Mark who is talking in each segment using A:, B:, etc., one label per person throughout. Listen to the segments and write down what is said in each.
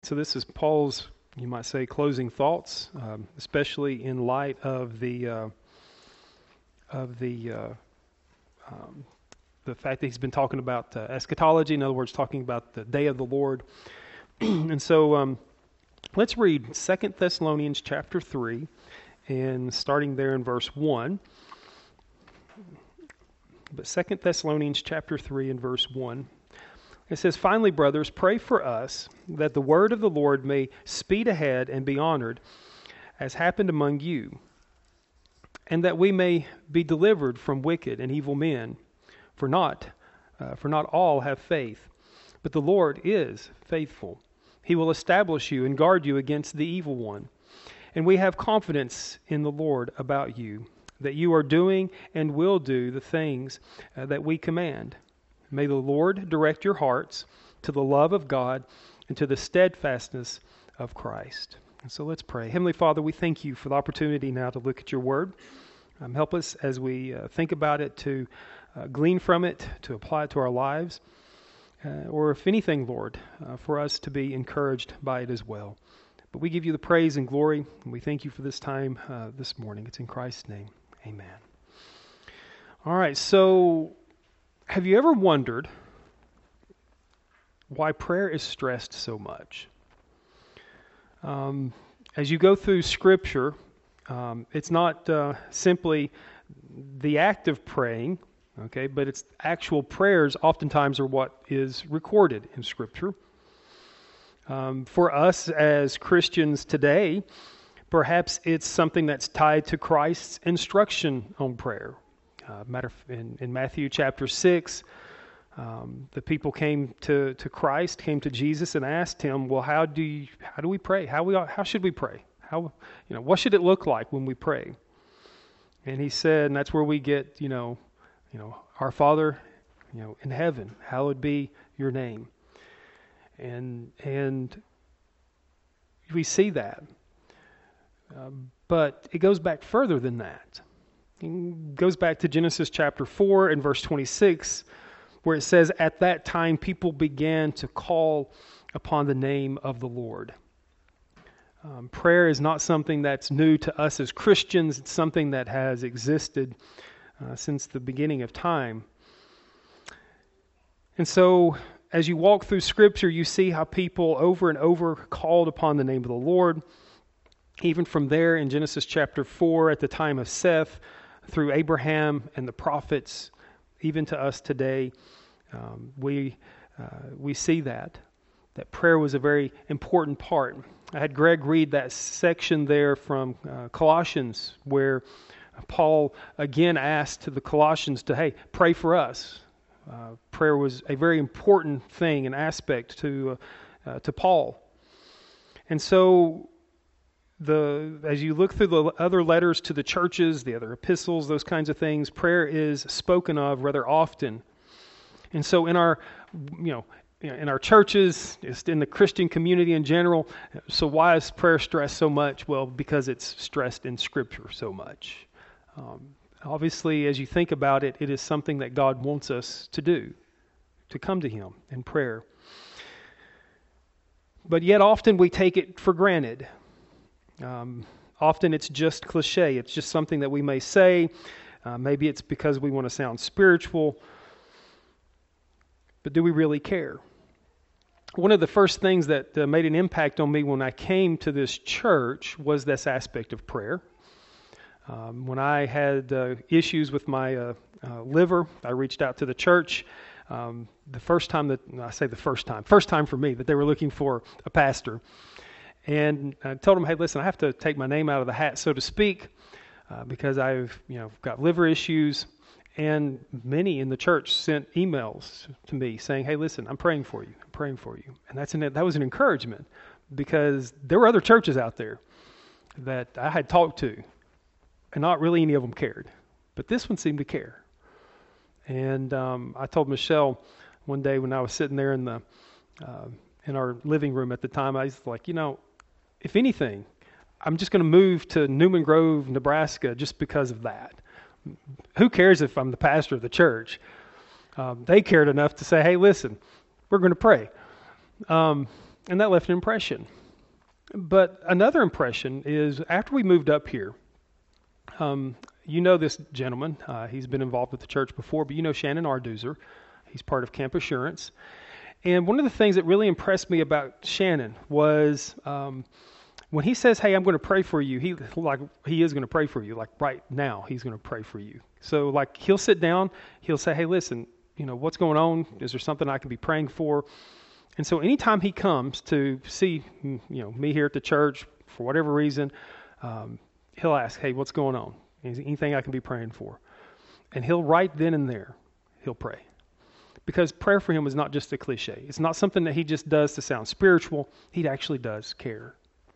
A: So this is Paul's, you might say, closing thoughts, especially in light of the fact that he's been talking about eschatology. In other words, talking about the day of the Lord. And so let's read 2 Thessalonians chapter 3, and starting there in verse 1. But 2 Thessalonians chapter 3 and verse 1. It says, "Finally, brothers, pray for us, that the word of the Lord may speed ahead and be honored, as happened among you, and that we may be delivered from wicked and evil men. For not all have faith, but the Lord is faithful. He will establish you and guard you against the evil one. And we have confidence in the Lord about you, that you are doing and will do the things that we command. May the Lord direct your hearts to the love of God and to the steadfastness of Christ." And so let's pray. Heavenly Father, we thank you for the opportunity now to look at your word. Help us as we think about it to glean from it, to apply it to our lives, or if anything, Lord, for us to be encouraged by it as well. But we give you the praise and glory, and we thank you for this time this morning. It's in Christ's name. Amen. All right, so have you ever wondered why prayer is stressed so much? As you go through Scripture, it's not simply the act of praying, okay, but it's actual prayers oftentimes are what is recorded in Scripture. For us as Christians today, perhaps it's something that's tied to Christ's instruction on prayer. In Matthew chapter 6, the people came to Christ, came to Jesus, and asked him, "Well, how do we pray? How should we pray? What should it look like when we pray?" And he said, and that's where we get, "Our Father, in heaven, hallowed be your name." And we see that, but it goes back further than that. It goes back to Genesis chapter 4 and verse 26, where it says, "At that time people began to call upon the name of the Lord." Prayer is not something that's new to us as Christians. It's something that has existed since the beginning of time. And so, as you walk through Scripture, you see how people over and over called upon the name of the Lord. Even from there in Genesis chapter 4, at the time of Seth, through Abraham and the prophets, even to us today, we see that prayer was a very important part. I had Greg read that section there from Colossians, where Paul again asked the Colossians to, hey, pray for us. Prayer was a very important thing, an aspect to Paul. And so, as you look through the other letters to the churches, the other epistles, those kinds of things, prayer is spoken of rather often. And so in our churches, just in the Christian community in general, so why is prayer stressed so much? Well, because it's stressed in Scripture so much. Obviously, as you think about it, it is something that God wants us to do, to come to Him in prayer. But yet often we take it for granted. Often it's just cliche. It's just something that we may say. Maybe it's because we want to sound spiritual. But do we really care? One of the first things that made an impact on me when I came to this church was this aspect of prayer. When I had issues with my liver, I reached out to the church. First time for me, that they were looking for a pastor. And I told them, hey, listen, I have to take my name out of the hat, so to speak, because I've got liver issues. And many in the church sent emails to me saying, hey, listen, I'm praying for you. And that was an encouragement, because there were other churches out there that I had talked to, and not really any of them cared. But this one seemed to care. And I told Michelle one day when I was sitting there in our living room at the time, I was like, if anything, I'm just going to move to Newman Grove, Nebraska, just because of that. Who cares if I'm the pastor of the church? They cared enough to say, hey, listen, we're going to pray. And that left an impression. But another impression is after we moved up here, you know this gentleman. He's been involved with the church before, but you know Shannon Arduzer. He's part of Camp Assurance. And one of the things that really impressed me about Shannon was when he says, hey, I'm going to pray for you, he is going to pray for you. Like right now, he's going to pray for you. So like he'll sit down, he'll say, hey, listen, what's going on? Is there something I can be praying for? And so anytime he comes to see, me here at the church, for whatever reason, he'll ask, hey, what's going on? Is there anything I can be praying for? And he'll right then and there, he'll pray. Because prayer for him is not just a cliche. It's not something that he just does to sound spiritual. He actually does care.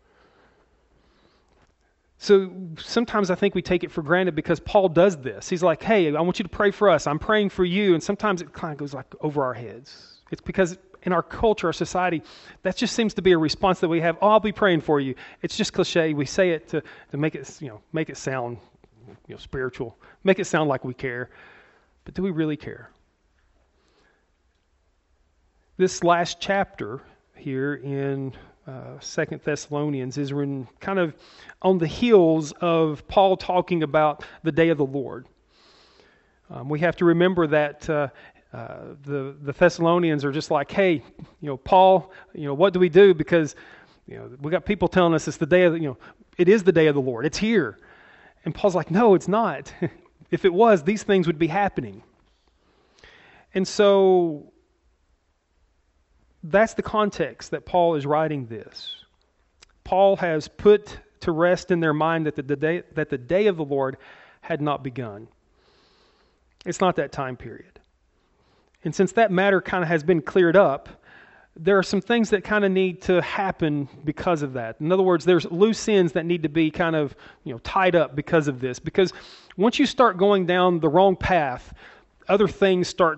A: So sometimes I think we take it for granted because Paul does this. He's like, hey, I want you to pray for us. I'm praying for you. And sometimes it kind of goes like over our heads. It's because in our culture, our society, that just seems to be a response that we have. Oh, I'll be praying for you. It's just cliche. We say it to make it sound spiritual, make it sound like we care. But do we really care? This last chapter here in 2 Thessalonians is written kind of on the heels of Paul talking about the day of the Lord. We have to remember that the Thessalonians are just like, hey, Paul, what do we do? Because we got people telling us it's the day of it is the day of the Lord. It's here. And Paul's like, no, it's not. If it was, these things would be happening. And so that's the context that Paul is writing this. Paul has put to rest in their mind that the day of the Lord had not begun. It's not that time period. And since that matter kind of has been cleared up, there are some things that kind of need to happen because of that. In other words, there's loose ends that need to be kind of tied up because of this. Because once you start going down the wrong path, other things start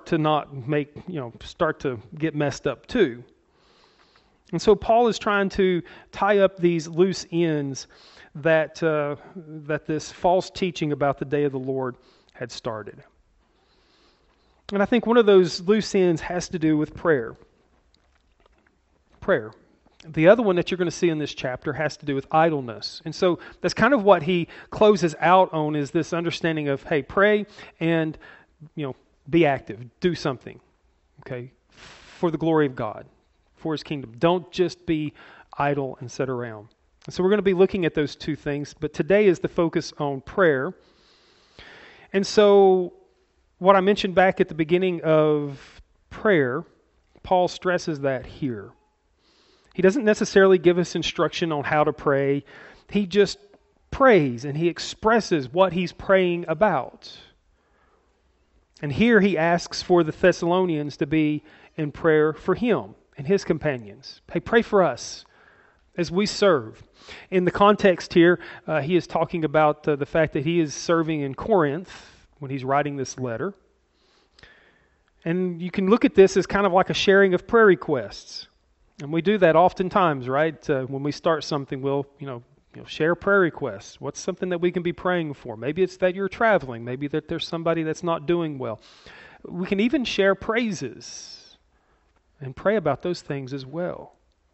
A: to get messed up too. And so Paul is trying to tie up these loose ends that this false teaching about the day of the Lord had started. And I think one of those loose ends has to do with prayer. Prayer. The other one that you're going to see in this chapter has to do with idleness. And so that's kind of what he closes out on, is this understanding of, hey, pray and be active, do something, okay, for the glory of God, for His kingdom. Don't just be idle and sit around. And so we're going to be looking at those two things, but today is the focus on prayer. And so what I mentioned back at the beginning of prayer, Paul stresses that here. He doesn't necessarily give us instruction on how to pray. He just prays and he expresses what he's praying about. And here he asks for the Thessalonians to be in prayer for him and his companions. Hey, pray for us as we serve. In the context here, he is talking about the fact that he is serving in Corinth when he's writing this letter. And you can look at this as kind of like a sharing of prayer requests. And we do that oftentimes, right? When we start something, we'll, share prayer requests. What's something that we can be praying for? Maybe it's that you're traveling. Maybe that there's somebody that's not doing well. We can even share praises and pray about those things as well.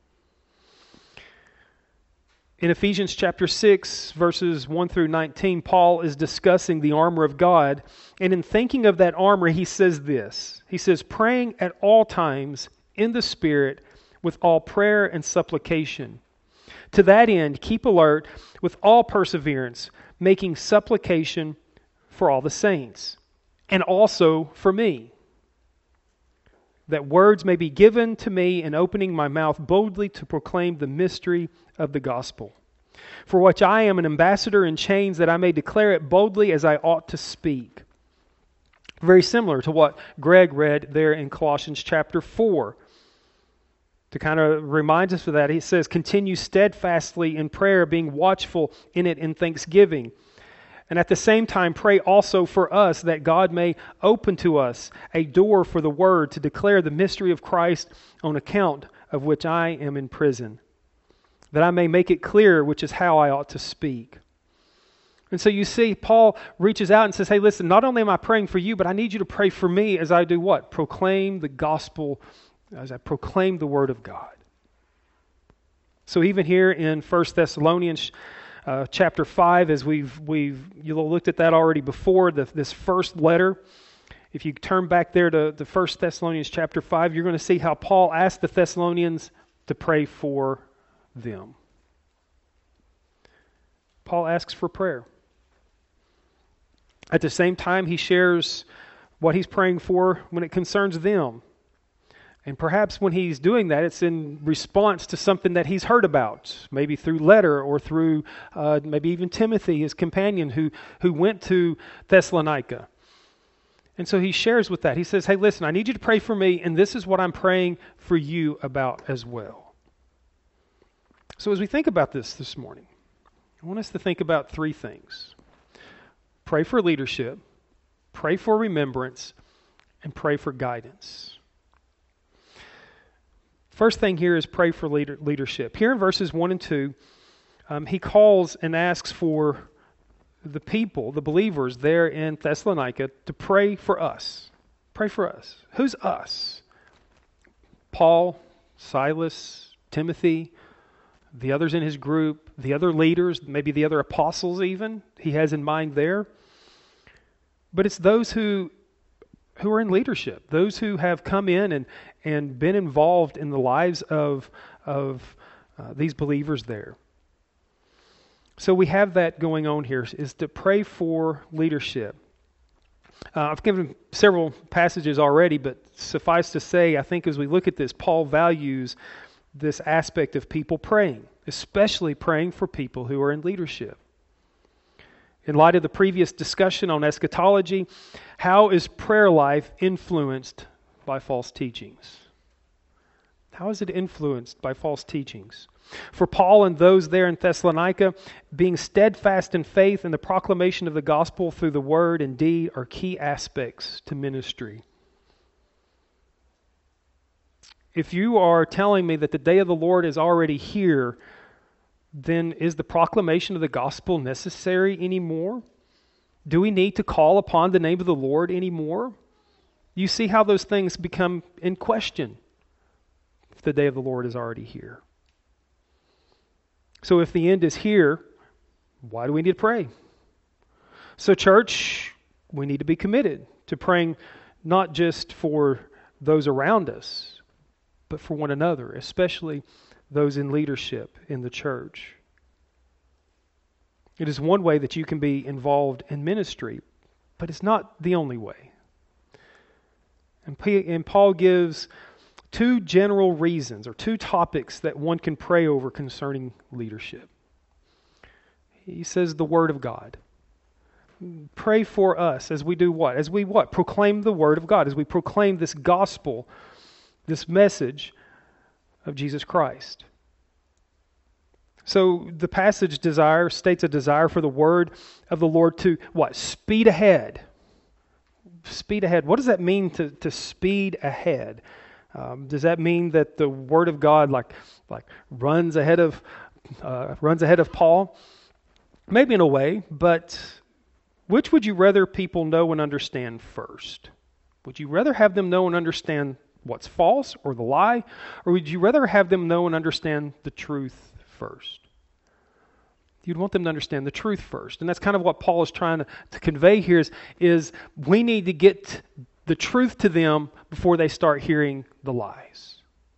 A: In Ephesians chapter 6, verses 1 through 19, Paul is discussing the armor of God. And in thinking of that armor, he says this. He says, praying at all times in the Spirit with all prayer and supplication. To that end, keep alert with all perseverance, making supplication for all the saints, and also for me, that words may be given to me in opening my mouth boldly to proclaim the mystery of the gospel, for which I am an ambassador in chains, that I may declare it boldly as I ought to speak. Very similar to what Greg read there in Colossians chapter 4. To kind of remind us of that, he says, continue steadfastly in prayer, being watchful in it in thanksgiving. And at the same time, pray also for us that God may open to us a door for the word to declare the mystery of Christ, on account of which I am in prison, that I may make it clear which is how I ought to speak. And so you see, Paul reaches out and says, hey, listen, not only am I praying for you, but I need you to pray for me as I do what? Proclaim the gospel, as I proclaim the word of God. So even here in 1 Thessalonians chapter 5, as you looked at that already before, this first letter, if you turn back there to 1 Thessalonians chapter 5, you're going to see how Paul asked the Thessalonians to pray for them. Paul asks for prayer. At the same time, he shares what he's praying for when it concerns them. And perhaps when he's doing that, it's in response to something that he's heard about, maybe through letter or through maybe even Timothy, his companion, who went to Thessalonica. And so he shares with that. He says, hey, listen, I need you to pray for me, and this is what I'm praying for you about as well. So as we think about this morning, I want us to think about three things. Pray for leadership, pray for remembrance, and pray for guidance. First thing here is pray for leadership. Here in verses 1 and 2, he calls and asks for the people, the believers there in Thessalonica, to pray for us. Pray for us. Who's us? Paul, Silas, Timothy, the others in his group, the other leaders, maybe the other apostles even, he has in mind there. But it's those who are in leadership, those who have come in and been involved in the lives of these believers there. So we have that going on here, is to pray for leadership. I've given several passages already, but suffice to say, I think as we look at this, Paul values this aspect of people praying, especially praying for people who are in leadership. In light of the previous discussion on eschatology, how is prayer life influenced by false teachings? How is it influenced by false teachings? For Paul and those there in Thessalonica, being steadfast in faith and the proclamation of the gospel through the word and deed are key aspects to ministry. If you are telling me that the day of the Lord is already here, then is the proclamation of the gospel necessary anymore? Do we need to call upon the name of the Lord anymore? You see how those things become in question if the day of the Lord is already here. So if the end is here, why do we need to pray? So church, we need to be committed to praying not just for those around us, but for one another, especially those in leadership in the church. It is one way that you can be involved in ministry, but it's not the only way. And Paul gives two general reasons or two topics that one can pray over concerning leadership. He says the Word of God. Pray for us as we do what? As we what? Proclaim the Word of God. As we proclaim this gospel, this message of Jesus Christ. So the passage states a desire for the word of the Lord to what? Speed ahead. Speed ahead. What does that mean to speed ahead? Does that mean that the word of God like runs ahead of Paul? Maybe in a way, but which would you rather people know and understand first? Would you rather have them know and understand what's false or the lie, or would you rather have them know and understand the truth first? You'd want them to understand the truth first. And that's kind of what Paul is trying to convey here is we need to get the truth to them before they start hearing the lies.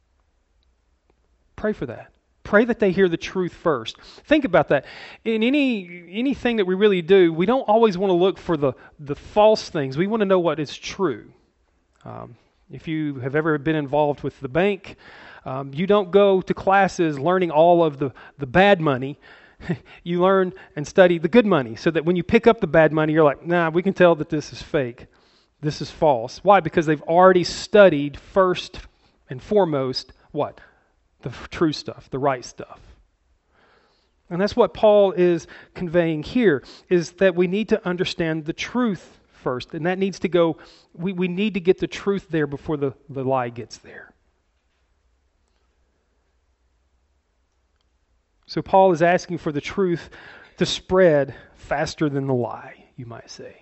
A: Pray for that. Pray that they hear the truth first. Think about that. In anything that we really do, we don't always want to look for the false things. We want to know what is true. If you have ever been involved with the bank, you don't go to classes learning all of the bad money. You learn and study the good money so that when you pick up the bad money, you're like, nah, we can tell that this is fake. This is false. Why? Because they've already studied first and foremost what? The true stuff, the right stuff. And that's what Paul is conveying here, is that we need to understand the truth first. And that needs to go, we need to get the truth there before the lie gets there. So Paul is asking for the truth to spread faster than the lie, you might say.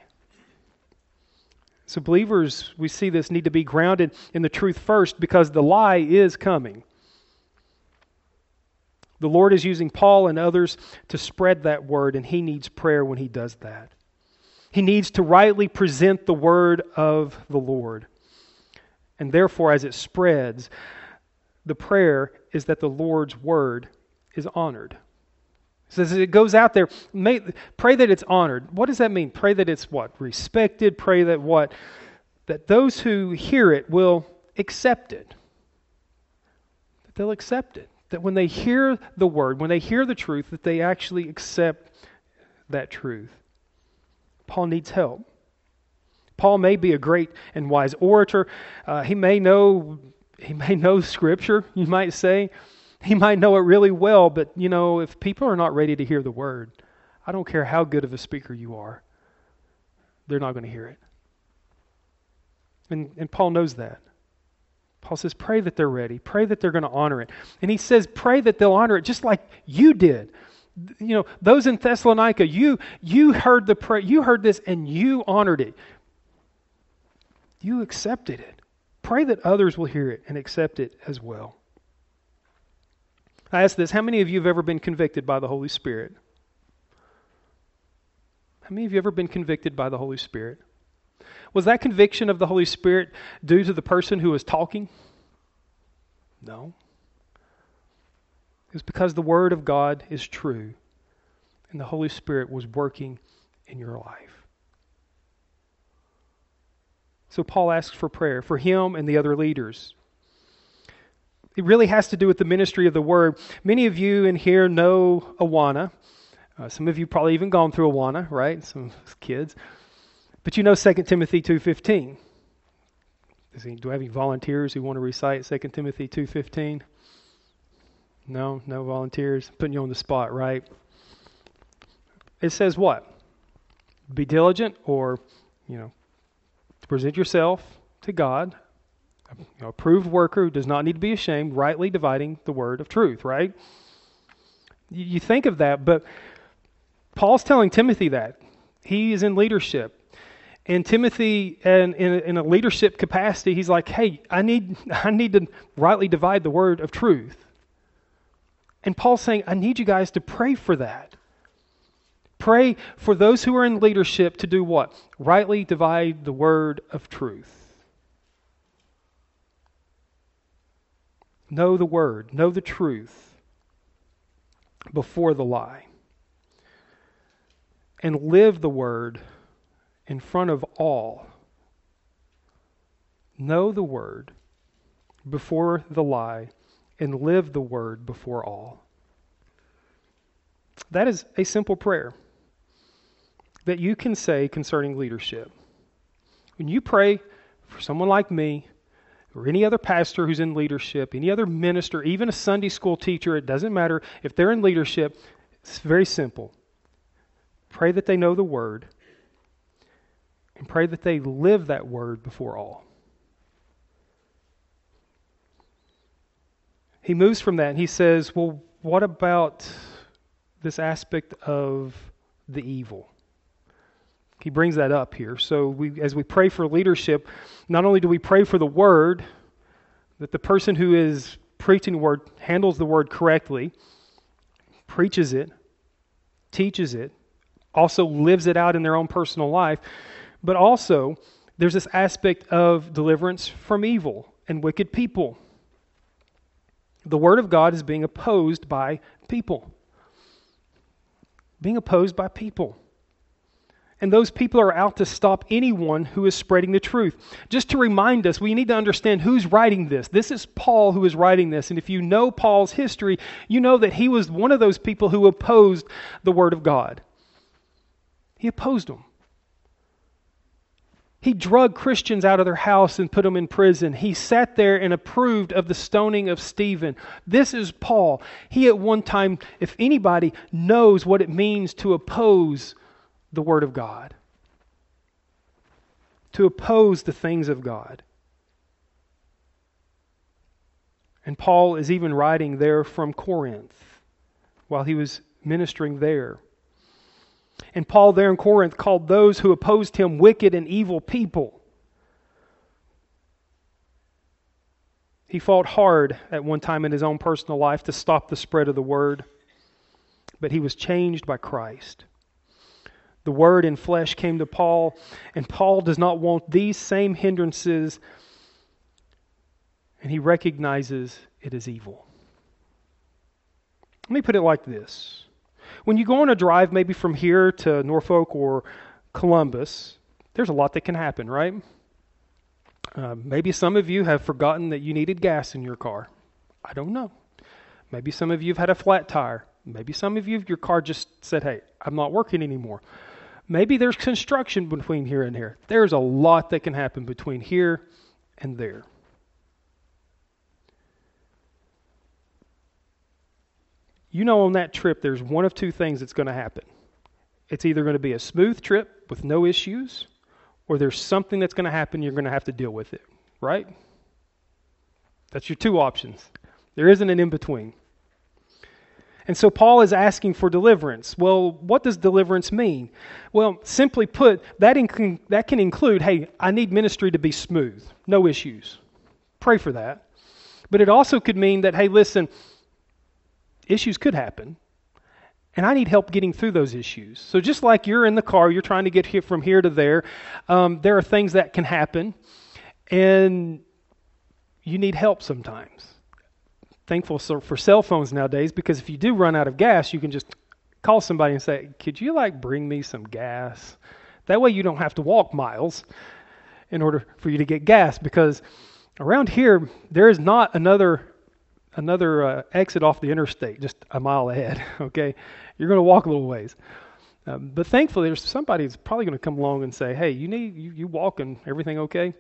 A: So believers, we see this, need to be grounded in the truth first because the lie is coming. The Lord is using Paul and others to spread that word, and he needs prayer when he does that. He needs to rightly present the word of the Lord. And therefore, as it spreads, the prayer is that the Lord's word is honored. It says it goes out there, pray that it's honored. What does that mean? Pray that it's what? Respected. Pray that what? That those who hear it will accept it. That they'll accept it. That when they hear the word, when they hear the truth, that they actually accept that truth. Paul needs help. Paul may be a great and wise orator. He may know Scripture, you might say. He might know it really well, but if people are not ready to hear the word, I don't care how good of a speaker you are, they're not going to hear it. And Paul knows that. Paul says, pray that they're ready. Pray that they're going to honor it. And he says, pray that they'll honor it just like you did. Those in Thessalonica, you heard you heard this and you honored it. You accepted it. Pray that others will hear it and accept it as well. I ask this, how many of you have ever been convicted by the Holy Spirit? How many of you have ever been convicted by the Holy Spirit? Was that conviction of the Holy Spirit due to the person who was talking? No. It was because the Word of God is true and the Holy Spirit was working in your life. So Paul asks for prayer for him and the other leaders. It really has to do with the ministry of the Word. Many of you in here know Awana. Some of you probably even gone through Awana, right? Some kids. But you know 2 Timothy 2:15. Do I have any volunteers who want to recite 2 Timothy 2:15? No volunteers. Putting you on the spot, right? It says what? Be diligent, or, to present yourself to God, approved worker who does not need to be ashamed, rightly dividing the word of truth, right? You think of that, but Paul's telling Timothy that. He is in leadership. And Timothy, in a leadership capacity, he's like, hey, I need to rightly divide the word of truth. And Paul's saying, I need you guys to pray for that. Pray for those who are in leadership to do what? Rightly divide the word of truth. Know the word, know the truth before the lie. And live the word in front of all. Know the word before the lie and live the word before all. That is a simple prayer that you can say concerning leadership. When you pray for someone like me, or any other pastor who's in leadership, any other minister, even a Sunday school teacher, it doesn't matter. If they're in leadership, it's very simple. Pray that they know the word, and pray that they live that word before all. He moves from that and he says, well, what about this aspect of the evil? He brings that up here. So as we pray for leadership, not only do we pray for the word, that the person who is preaching the word handles the word correctly, preaches it, teaches it, also lives it out in their own personal life, but also there's this aspect of deliverance from evil and wicked people. The word of God is being opposed by people. Being opposed by people. And those people are out to stop anyone who is spreading the truth. Just to remind us, we need to understand who's writing this. This is Paul who is writing this. And if you know Paul's history, you know that he was one of those people who opposed the Word of God. He opposed them. He drug Christians out of their house and put them in prison. He sat there and approved of the stoning of Stephen. This is Paul. He at one time, if anybody, knows what it means to oppose the Word of God. To oppose the things of God. And Paul is even writing there from Corinth while he was ministering there. And Paul there in Corinth called those who opposed him wicked and evil people. He fought hard at one time in his own personal life to stop the spread of the word, but he was changed by Christ. The word in flesh came to Paul, and Paul does not want these same hindrances, and he recognizes it as evil. Let me put it like this. When you go on a drive, maybe from here to Norfolk or Columbus, there's a lot that can happen, right? Maybe some of you have forgotten that you needed gas in your car. I don't know. Maybe some of you have had a flat tire. Maybe some of you, your car just said, hey, I'm not working anymore. Maybe there's construction between here and here. There's a lot that can happen between here and there. You know, on that trip, there's one of two things that's going to happen. It's either going to be a smooth trip with no issues, or there's something that's going to happen, you're going to have to deal with it, right? That's your two options. There isn't an in-between. And so Paul is asking for deliverance. Well, what does deliverance mean? Well, simply put, that can include, hey, I need ministry to be smooth, no issues. Pray for that. But it also could mean that, hey, listen, issues could happen, and I need help getting through those issues. So just like you're in the car, you're trying to get here from here to there, there are things that can happen, and you need help sometimes. Thankful for cell phones nowadays, because if you do run out of gas, you can just call somebody and say, could you bring me some gas? That way you don't have to walk miles in order for you to get gas, because around here there is not another exit off the interstate just a mile ahead. Okay, you're going to walk a little ways. But thankfully there's somebody that's probably going to come along and say, hey, you walking, everything okay?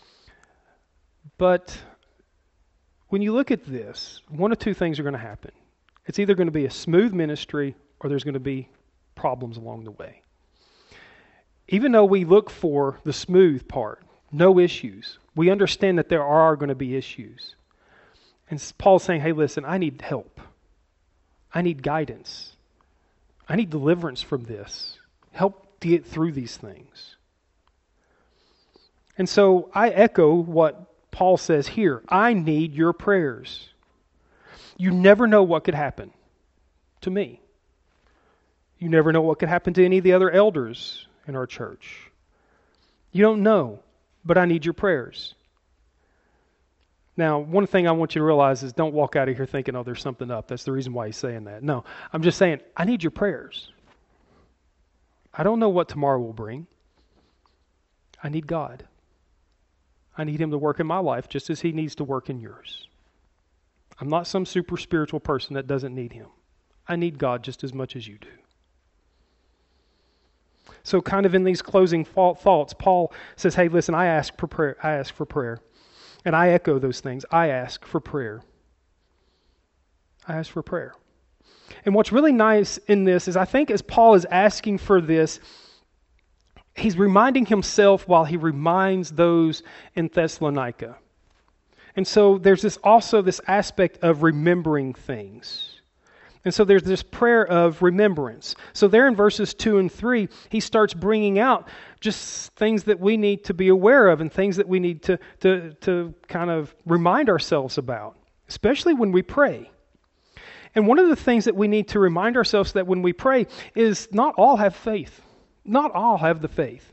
A: But when you look at this, one of two things are going to happen. It's either going to be a smooth ministry, or there's going to be problems along the way. Even though we look for the smooth part, no issues, we understand that there are going to be issues. And Paul's saying, hey, listen, I need help. I need guidance. I need deliverance from this. Help to get through these things. And so I echo what Paul says here. I need your prayers. You never know what could happen to me. You never know what could happen to any of the other elders in our church. You don't know, but I need your prayers. Now, one thing I want you to realize is don't walk out of here thinking, oh, there's something up. That's the reason why he's saying that. No, I'm just saying, I need your prayers. I don't know what tomorrow will bring. I need God. I need Him to work in my life just as He needs to work in yours. I'm not some super spiritual person that doesn't need Him. I need God just as much as you do. So kind of in these closing thoughts, Paul says, hey, listen, I ask for prayer. And I echo those things. I ask for prayer. I ask for prayer. And what's really nice in this is I think as Paul is asking for this, he's reminding himself while he reminds those in Thessalonica. And so there's also this aspect of remembering things. And so there's this prayer of remembrance. So there in verses 2 and 3, he starts bringing out just things that we need to be aware of and things that we need to kind of remind ourselves about, especially when we pray. And one of the things that we need to remind ourselves that when we pray is not all have faith. Not all have the faith.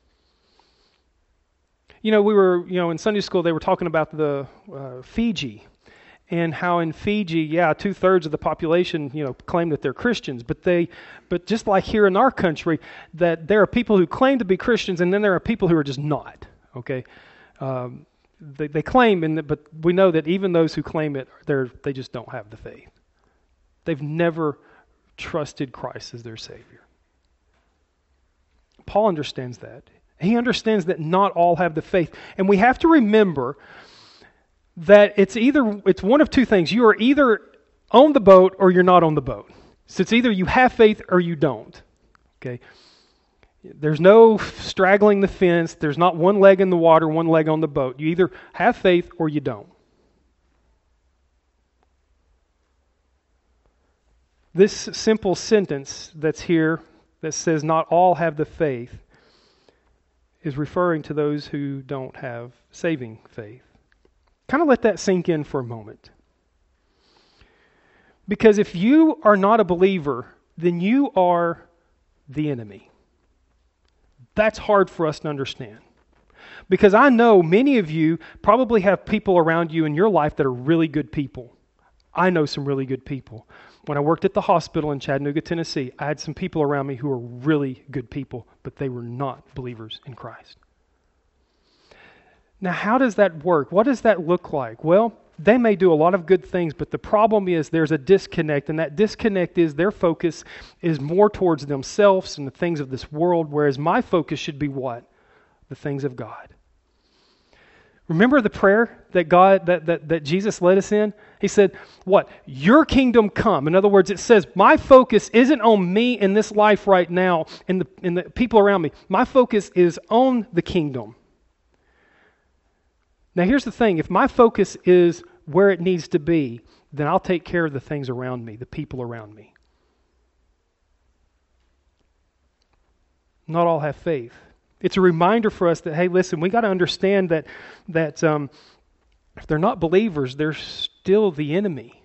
A: We were, in Sunday school, they were talking about the Fiji, and how in Fiji, 2/3 of the population, claim that they're Christians, but just like here in our country, that there are people who claim to be Christians, and then there are people who are just not. Okay, they claim, but we know that even those who claim it, they just don't have the faith. They've never trusted Christ as their Savior. Paul understands that. He understands that not all have the faith. And we have to remember that it's one of two things. You are either on the boat or you're not on the boat. So it's either you have faith or you don't. Okay? There's no straggling the fence. There's not one leg in the water, one leg on the boat. You either have faith or you don't. This simple sentence that's here that says not all have the faith is referring to those who don't have saving faith. Kind of let that sink in for a moment. Because if you are not a believer, then you are the enemy. That's hard for us to understand. Because I know many of you probably have people around you in your life that are really good people. I know some really good people. When I worked at the hospital in Chattanooga, Tennessee, I had some people around me who were really good people, but they were not believers in Christ. Now, how does that work? What does that look like? Well, they may do a lot of good things, but the problem is there's a disconnect, and that disconnect is their focus is more towards themselves and the things of this world, whereas my focus should be what? The things of God. Remember the prayer that Jesus led us in? He said, what? Your kingdom come. In other words, it says, my focus isn't on me in this life right now and the people around me. My focus is on the kingdom. Now here's the thing. If my focus is where it needs to be, then I'll take care of the things around me, the people around me. Not all have faith. It's a reminder for us that, hey, listen, we got to understand that if they're not believers, they're still the enemy.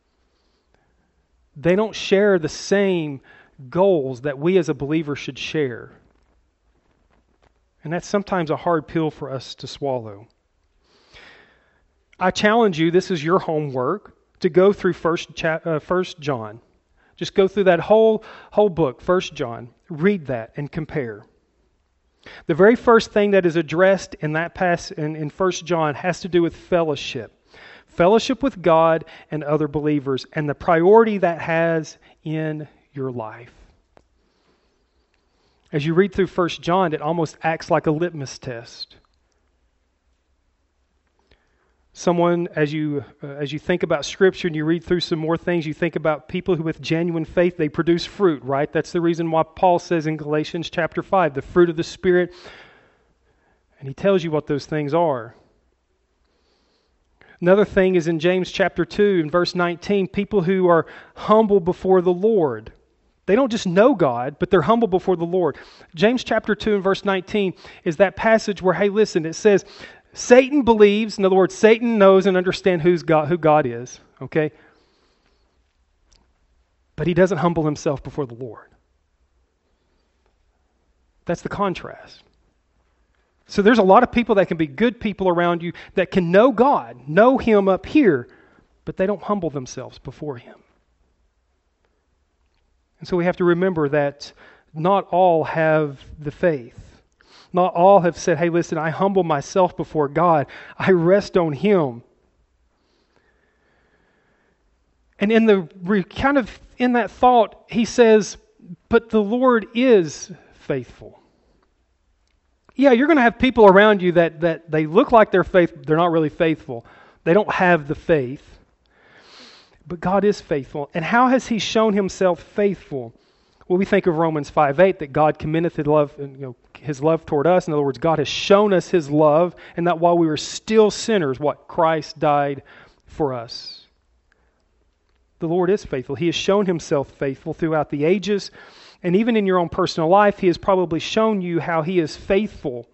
A: They don't share the same goals that we as a believer should share. And that's sometimes a hard pill for us to swallow. I challenge you, this is your homework, to go through 1 John. Just go through that whole book, 1 John. Read that and compare. The very first thing that is addressed in that passage in 1 John has to do with fellowship. Fellowship with God and other believers, and the priority that has in your life. As you read through 1 John, it almost acts like a litmus test. Someone, as you think about Scripture and you read through some more things, you think about people who with genuine faith, they produce fruit, right? That's the reason why Paul says in Galatians chapter 5, the fruit of the Spirit, and he tells you what those things are. Another thing is in James chapter 2 and verse 19, people who are humble before the Lord. They don't just know God, but they're humble before the Lord. James chapter 2 and verse 19 is that passage where, hey, listen, it says, Satan believes, in other words, Satan knows and understands who God is, okay? But he doesn't humble himself before the Lord. That's the contrast. So there's a lot of people that can be good people around you that can know God, know Him up here, but they don't humble themselves before Him. And so we have to remember that not all have the faith. Not all have said, hey, listen, I humble myself before God. I rest on Him. And in that thought, he says, but the Lord is faithful. Yeah, you're going to have people around you that they look like they're faithful. They're not really faithful. They don't have the faith. But God is faithful. And how has He shown Himself faithful? Well, we think of Romans 5:8 that God commendeth His love toward us. In other words, God has shown us His love, and that while we were still sinners, Christ died for us. The Lord is faithful. He has shown Himself faithful throughout the ages, and even in your own personal life, He has probably shown you how He is faithful.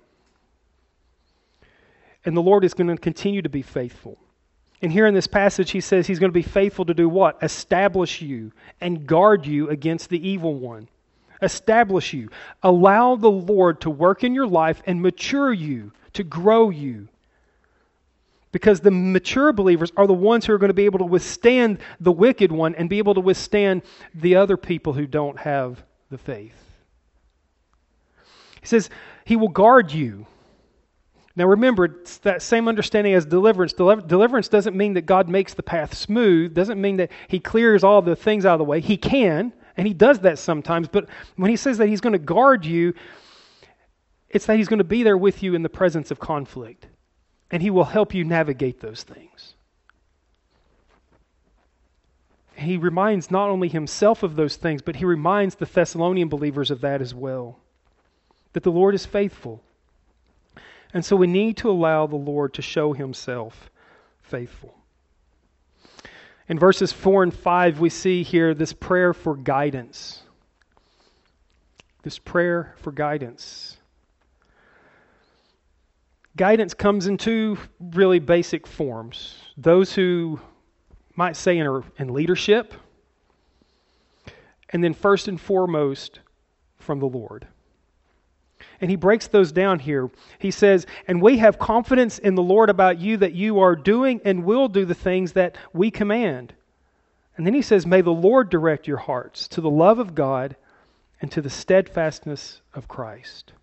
A: And the Lord is going to continue to be faithful. And here in this passage, He says He's going to be faithful to do what? Establish you and guard you against the evil one. Establish you. Allow the Lord to work in your life and mature you, to grow you. Because the mature believers are the ones who are going to be able to withstand the wicked one and be able to withstand the other people who don't have the faith. He says He will guard you. Now remember, it's that same understanding as deliverance. Deliverance doesn't mean that God makes the path smooth, doesn't mean that He clears all the things out of the way. He can, and He does that sometimes, but when He says that He's going to guard you, it's that He's going to be there with you in the presence of conflict, and He will help you navigate those things. He reminds not only Himself of those things, but He reminds the Thessalonian believers of that as well, that the Lord is faithful. And so we need to allow the Lord to show Himself faithful. In verses 4 and 5, we see here this prayer for guidance. This prayer for guidance. Guidance comes in two really basic forms. Those who might say in leadership, and then first and foremost from the Lord. And he breaks those down here. He says, and we have confidence in the Lord about you that you are doing and will do the things that we command. And then he says, may the Lord direct your hearts to the love of God and to the steadfastness of Christ.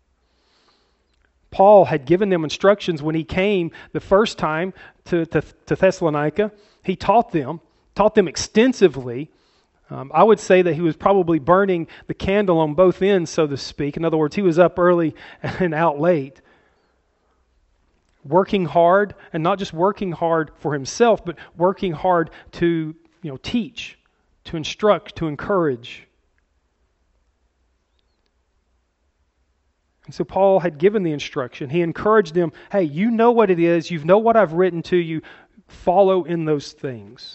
A: Paul had given them instructions when he came the first time to Thessalonica. He taught them extensively. I would say that he was probably burning the candle on both ends, so to speak. In other words, he was up early and out late, working hard, and not just working hard for himself, but working hard to teach, to instruct, to encourage. And so Paul had given the instruction. He encouraged them, hey, you know what it is. You know what I've written to you. Follow in those things.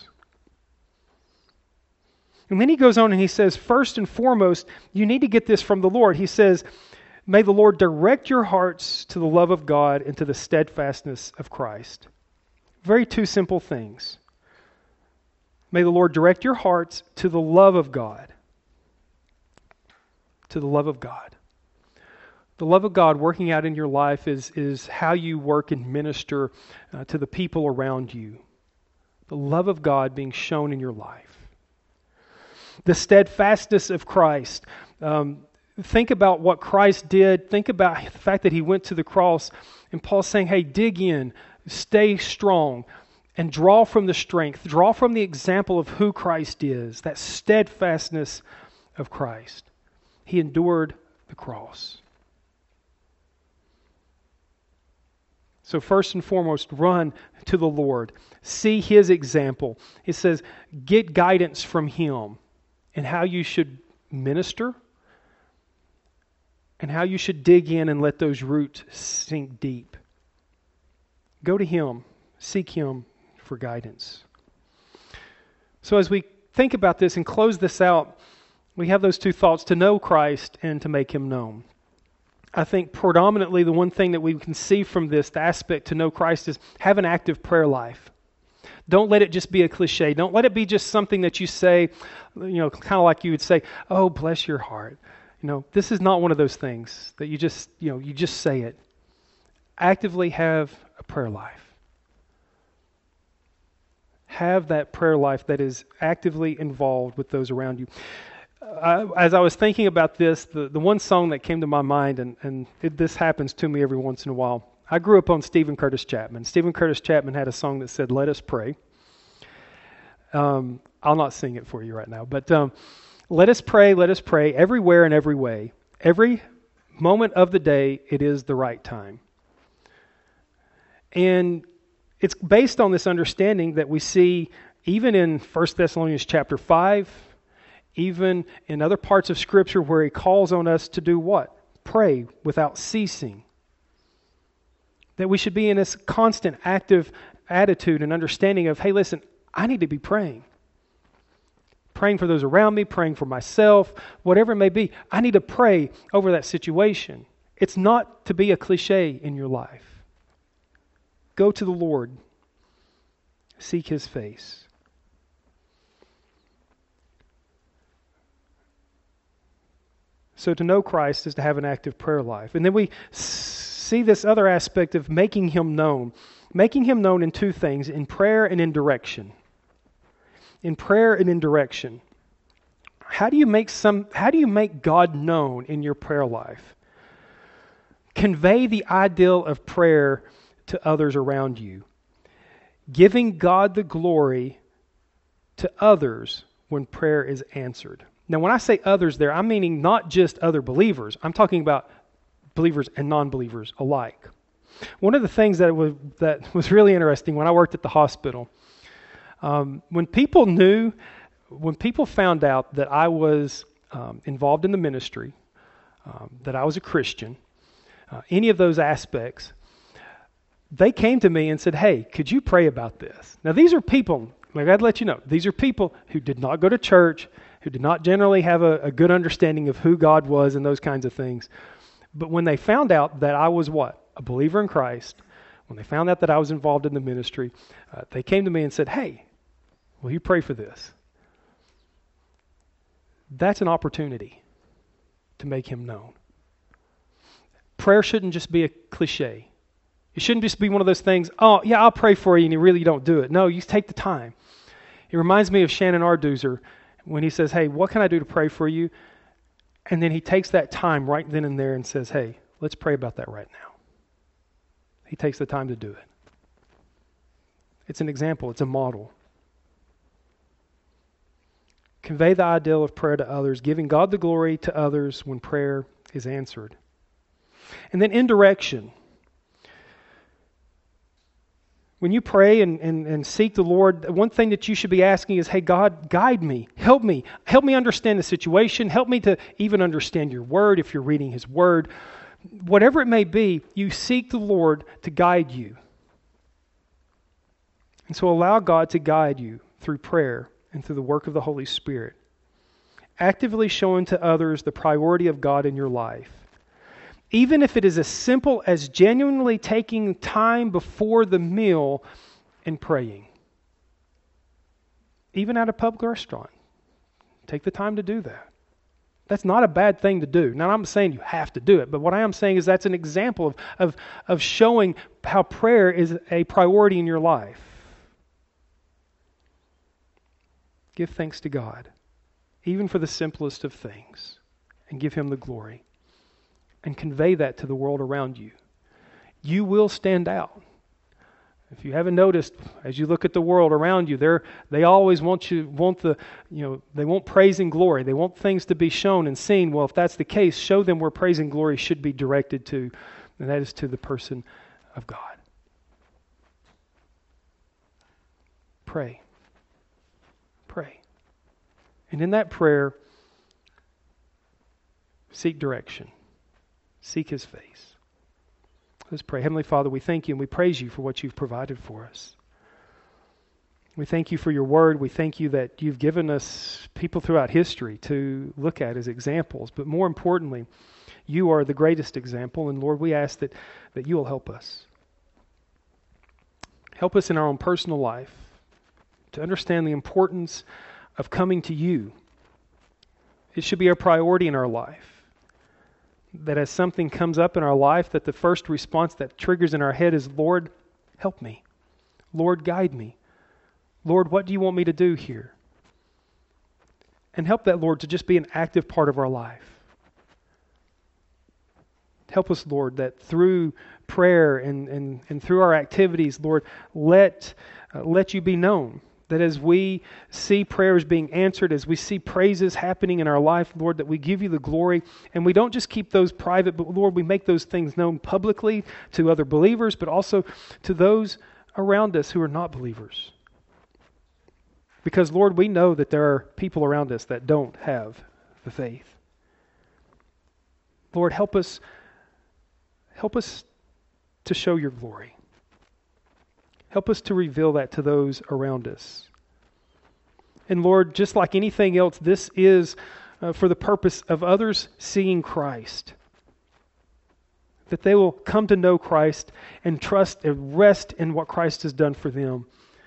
A: And then he goes on and he says, first and foremost, you need to get this from the Lord. He says, may the Lord direct your hearts to the love of God and to the steadfastness of Christ. Very two simple things. May the Lord direct your hearts to the love of God. To the love of God. The love of God working out in your life is how you work and minister to the people around you. The love of God being shown in your life. The steadfastness of Christ. Think about what Christ did. Think about the fact that he went to the cross. And Paul's saying, hey, dig in, stay strong, and draw from the strength. Draw from the example of who Christ is. That steadfastness of Christ. He endured the cross. So first and foremost, run to the Lord. See His example. It says, get guidance from Him in how you should minister and how you should dig in and let those roots sink deep. Go to Him. Seek Him for guidance. So as we think about this and close this out, we have those two thoughts, to know Christ and to make Him known. I think predominantly the one thing that we can see from this, the aspect to know Christ, is have an active prayer life. Don't let it just be a cliche. Don't let it be just something that you say, kind of like you would say, oh, bless your heart. This is not one of those things that you just say it. Actively have a prayer life. Have that prayer life that is actively involved with those around you. As I was thinking about this, the one song that came to my mind, and this happens to me every once in a while. I grew up on Stephen Curtis Chapman. Stephen Curtis Chapman had a song that said, "Let us pray." I'll not sing it for you right now, but let us pray, everywhere and every way. Every moment of the day, it is the right time. And it's based on this understanding that we see even in 1 Thessalonians chapter 5, even in other parts of Scripture where He calls on us to do what? Pray without ceasing. That we should be in this constant active attitude and understanding of, hey, listen, I need to be praying. Praying for those around me, praying for myself, whatever it may be. I need to pray over that situation. It's not to be a cliche in your life. Go to the Lord. Seek His face. So to know Christ is to have an active prayer life. And then we see this other aspect of making Him known. Making Him known in two things, in prayer and in direction. In prayer and in direction. How do you make God known in your prayer life? Convey the ideal of prayer to others around you. Giving God the glory to others when prayer is answered. Now, when I say others there, I'm meaning not just other believers. I'm talking about believers and non-believers alike. One of the things that was really interesting when I worked at the hospital, when people found out that I was involved in the ministry, that I was a Christian, any of those aspects, they came to me and said, hey, could you pray about this? Now, these are people, like I'd let you know, these are people who did not go to church, who did not generally have a good understanding of who God was and those kinds of things. But when they found out that I was what? a believer in Christ, when they found out that I was involved in the ministry, they came to me and said, "Hey, will you pray for this?" That's an opportunity to make him known. Prayer shouldn't just be a cliche. It shouldn't just be one of those things, "Oh, yeah, I'll pray for you," and you really don't do it. No, you take the time. It reminds me of Shannon Arduzer when he says, "Hey, what can I do to pray for you?" And then he takes that time right then and there and says, "Hey, let's pray about that right now." He takes the time to do it. It's an example. It's a model. Convey the ideal of prayer to others, giving God the glory to others when prayer is answered. And then indirection. When you pray and seek the Lord, one thing that you should be asking is, "Hey, God, guide me. Help me. Help me understand the situation. Help me to even understand your word if you're reading his word." Whatever it may be, you seek the Lord to guide you. And so allow God to guide you through prayer and through the work of the Holy Spirit. Actively showing to others the priority of God in your life. Even if it is as simple as genuinely taking time before the meal and praying. Even at a public restaurant. Take the time to do that. That's not a bad thing to do. Now, I'm not saying you have to do it, but what I am saying is that's an example of showing how prayer is a priority in your life. Give thanks to God, even for the simplest of things, and give him the glory. And convey that to the world around you. You will stand out. If you haven't noticed, as you look at the world around you, they always they want praise and glory. They want things to be shown and seen. Well, if that's the case, show them where praise and glory should be directed to, and that is to the person of God. Pray. Pray. And in that prayer, seek direction. Seek his face. Let's pray. Heavenly Father, we thank you and we praise you for what you've provided for us. We thank you for your word. We thank you that you've given us people throughout history to look at as examples. But more importantly, you are the greatest example. And Lord, we ask that you will help us. Help us in our own personal life to understand the importance of coming to you. It should be a priority in our life. That as something comes up in our life, that the first response that triggers in our head is, "Lord, help me. Lord, guide me. Lord, what do you want me to do here?" And help that, Lord, to just be an active part of our life. Help us, Lord, that through prayer and through our activities, Lord, let you be known. That as we see prayers being answered, as we see praises happening in our life, Lord, that we give you the glory. And we don't just keep those private, but Lord, we make those things known publicly to other believers, but also to those around us who are not believers. Because, Lord, we know that there are people around us that don't have the faith. Lord, help us to show your glory. Help us to reveal that to those around us. And Lord, just like anything else, this is for the purpose of others seeing Christ. That they will come to know Christ and trust and rest in what Christ has done for them.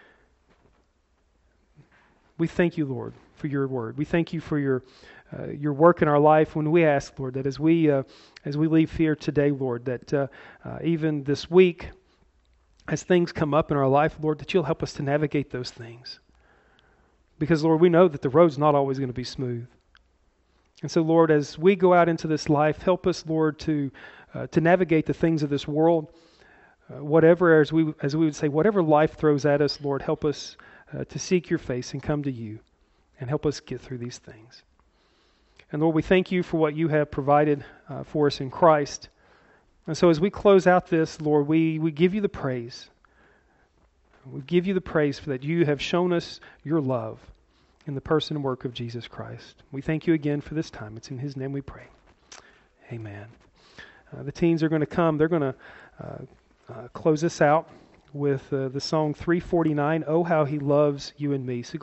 A: We thank you, Lord, for your word. We thank you for your work in our life. When we ask, Lord, that as we leave here today, Lord, that even this week, as things come up in our life, Lord, that you'll help us to navigate those things. Because, Lord, we know that the road's not always going to be smooth. And so, Lord, as we go out into this life, help us, Lord, to navigate the things of this world. Whatever, as we would say, whatever life throws at us, Lord, help us to seek your face and come to you. And help us get through these things. And Lord, we thank you for what you have provided for us in Christ. And so as we close out this, Lord, we give you the praise. We give you the praise for that you have shown us your love in the person and work of Jesus Christ. We thank you again for this time. It's in his name we pray. Amen. The teens are going to come. They're going to close us out with the song 349, "Oh, How He Loves You and Me." So